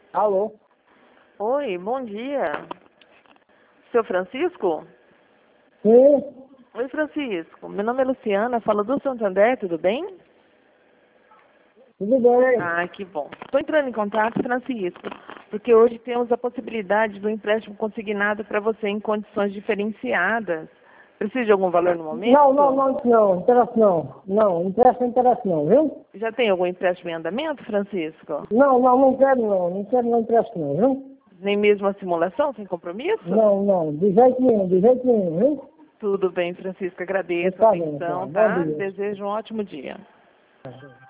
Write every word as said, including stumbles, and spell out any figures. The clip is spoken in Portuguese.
Alô? Oi, bom dia. Seu Francisco? Sim, Oi, Francisco. Meu nome é Luciana, falo do Santander, tudo bem? tudo bem. Ah, que bom. Estou entrando em contato, Francisco, porque hoje temos a possibilidade do empréstimo consignado para você em condições diferenciadas. Precisa de algum valor no momento? Não, não, não, não, interessa não. Não, interessa, interessa não, viu? Já tem algum empréstimo em andamento, Francisco? Não, não, não quero não, não quero não interessa não, viu? Nem mesmo a simulação, sem compromisso? Não, não, de jeito nenhum, de jeito nenhum, viu? Tudo bem, Francisco, agradeço a Tá bem, atenção, então, bom tá? dia. Desejo um ótimo dia.